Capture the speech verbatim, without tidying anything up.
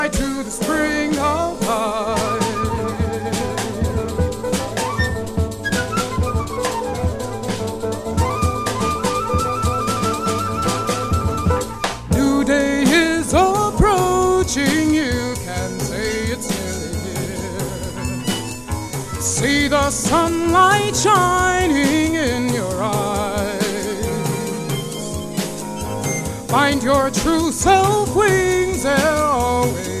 To the spring of life. New day is approaching, you can say it's nearly here. See the sunlight shining in your eyes. Find your true self, wings there are